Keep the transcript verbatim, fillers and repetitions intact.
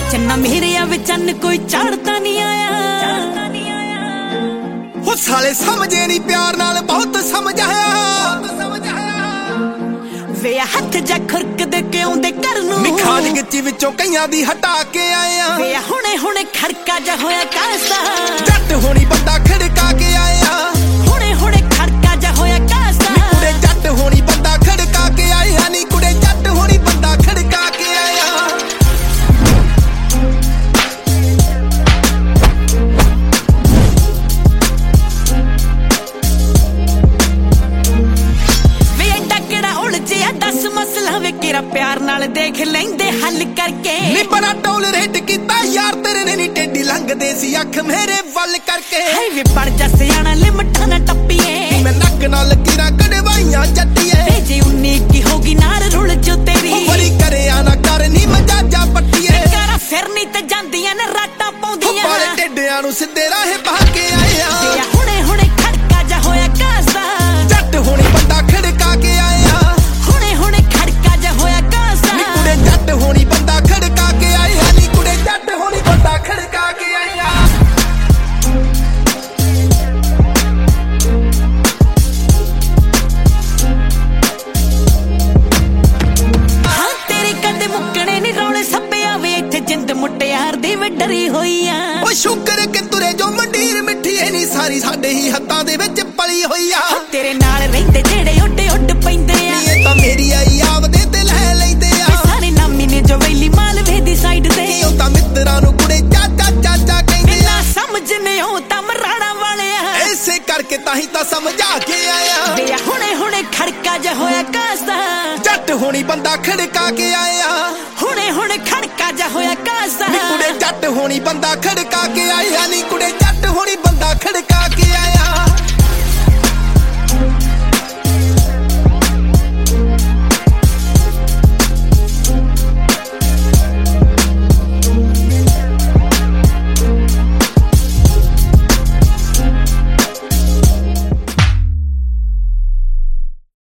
चन्ना मेरे वे चन्न कोई चढ़ता नहीं आया वो साले समझे नहीं प्यार नाल बहुत समझाया वे हथ जा खुरक दे के आउंदे घर नूं निखान गिच्ची विचों कईयां दी हटा के आया वे हुणे हुणे खड़का जा होया कासा जट होनी बंदा खड़का के आया हुणे हुणे खड़का जा होया कासा नी कुड़े जट होनी बंदा खड़का के आया नी कुड़े जट होनी बंदा खड़का के आया दस मसला वे केरा प्यार नाल देख लेंदे हल करके नी बड़ा टोल रेट कीता यार तेरे ने नी टेडी लंघदे सी अख मेरे वल करके हाय वे पड़ जा सियाणा लिमटा ना टप्पीए मैं नक नाल कीरा कड़वाइयां जट्टीए भेजे उन्नीस की होगी नार रुल जो तेरी बड़ी करे आना कर नी मजाजा पट्टीए करा फिर नी ते जांदियां ने राटा पाउंदियां बाले टेडियां नु सिद्धे राह पा के आया हुणे हुणे खड़का जा होया कासा जट होनी बंदा खड़का के आया जट होनी बंदा खड़का के आया नी कुड़े जट होनी बंदा खड़का के आया हाँ तेरे कदे मुक्कने नी रौले सप्पे आवे इत्थे जिंद मुटियार दी वे डरी होई आ ओ शुक्र के तुरे जो मंडीर मिठी है नी सारी साडे ही हत्तां दे विच पली होई आ तेरे नाल रहिंदे जेड़े उड्डे उड्ड पैंदे आ नी तां मेरी आई आवदे ते लै लैंदे आ सारे नामी ने जो वैली मालवे दी साइड ते ओ तां मित्तरां नु कुड़े चाचा चाचा कहंदे आ समझने हो तां मराड़ा वाले आ ऐसे करके तां ही तां समझा के आया वे हुणे हुणे खड़का जा होया कासा जट होनी बंदा खड़का के आया हुणे हुणे खड़का जा होया कासा नी कुड़े जट होनी बंदा खड़का के आया नी